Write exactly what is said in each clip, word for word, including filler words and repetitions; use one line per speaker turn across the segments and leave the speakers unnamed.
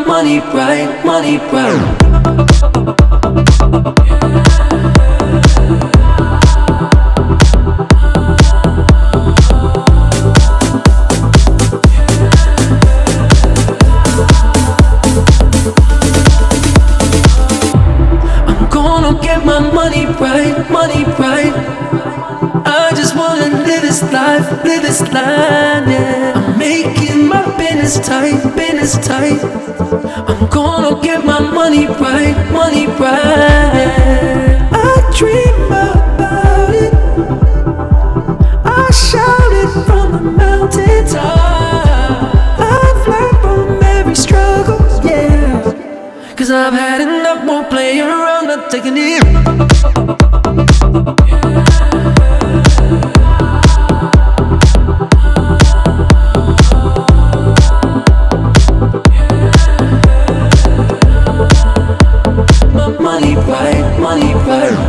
money right, money right. Get my money right, money right. I just wanna live this life, live this life, yeah. I'm making my business tight, business tight. I'm gonna get my money right, money right. I dream about it, I shout it from the mountaintop. I've learned from every struggle, yeah. Cause I've had enough, won't play around, not taking it. My money right, money right.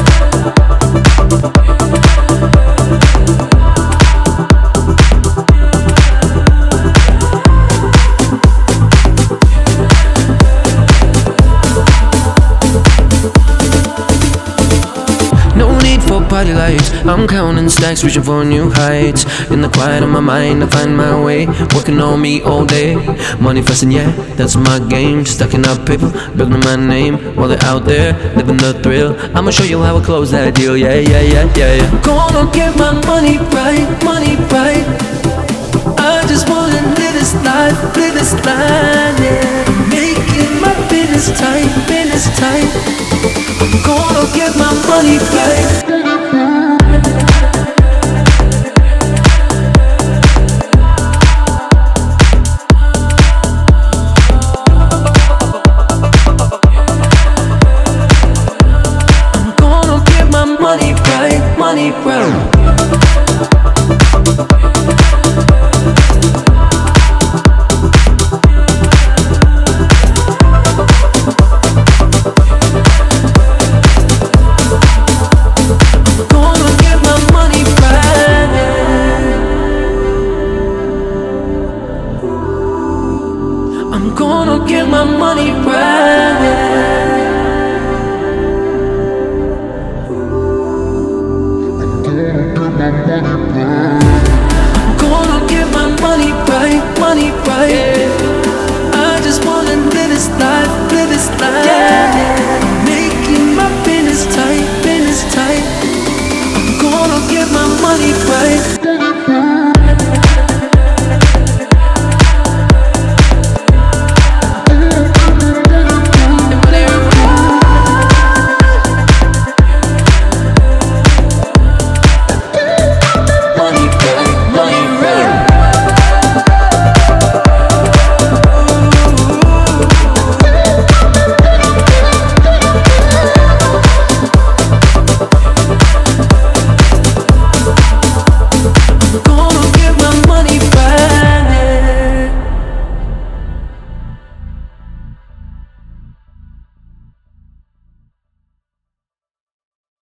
Party lights, I'm counting stacks, reaching for new heights. In the quiet of my mind, I find my way, working on me all day. Manifesting, yeah, that's my game. Stacking up paper, building my name. While they're out there, living the thrill, I'ma show you how I close that deal. Yeah, yeah, yeah, yeah, yeah. Gonna get my money right, money right. I just wanna live this life, live this life, yeah. Making my business tight, business tight. I'm gonna get my money right.